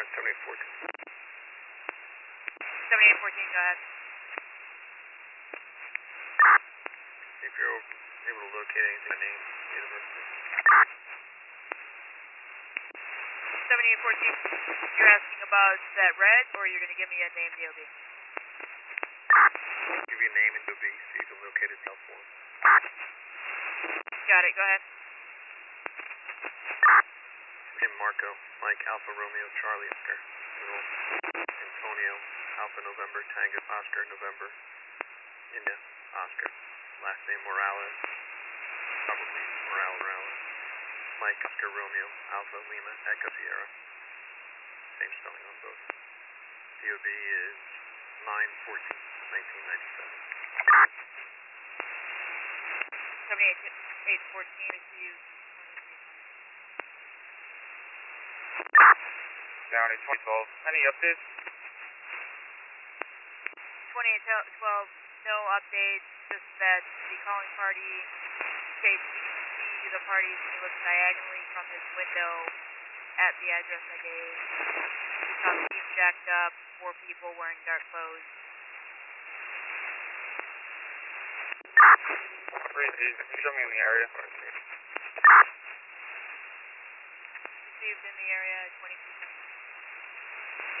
7814. 7814, go ahead. If you're able to locate anything, name, date of birth. 7814, you're asking about that red, or you're going to give me a name DOB? Give you a name and DOB so you can locate it cell phone. Got it, go ahead. Tim Marco, Mike Alpha Romeo Charlie Oscar. Antonio Alpha November Tango Oscar November India Oscar. Last name Morales, probably Morales. Mike Oscar Romeo Alpha Lima Echo Sierra. Same spelling on both. DOB is 9/14/1997. 7814 is you. Down at 2012. Any updates? 2812, no updates, just that the calling party states he can see the party when he looks diagonally from his window at the address I gave. He saw the Jeep jacked up, 4 people wearing dark clothes. Show me in the area. Received in the area at 22.